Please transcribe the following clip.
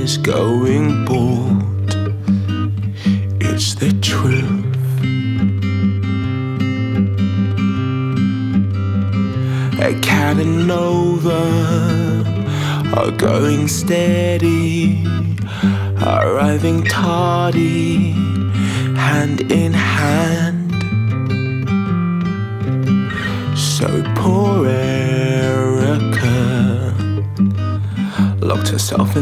is going bald. It's the truth. A Casanova are going steady, arriving tardy, hand in hand. So poor Erica locked herself in